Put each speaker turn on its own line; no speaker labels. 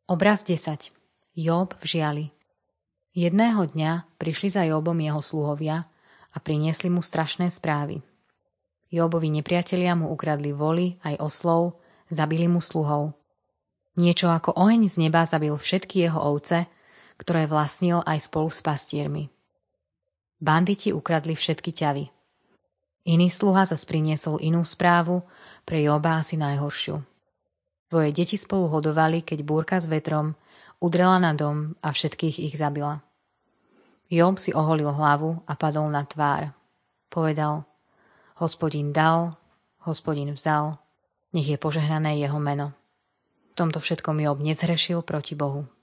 Obraz 10. Jób v žiali. Jedného dňa prišli za Jóbom jeho sluhovia a priniesli mu strašné správy. Jóbovi nepriatelia mu ukradli voly aj oslov, zabili mu sluhov. Niečo ako oheň z neba zabil všetky jeho ovce, ktoré vlastnil aj spolu s pastiermi. Banditi ukradli všetky ťavy. Iný sluha zas priniesol inú správu, pre Jóba asi najhoršiu. Dvoje deti spolu hodovali, keď búrka s vetrom udrela na dom a všetkých ich zabila. Jób si oholil hlavu a padol na tvár. Povedal: Hospodin dal, Hospodin vzal, nech je požehnané jeho meno. V tomto všetkom Jób nezhrešil proti Bohu.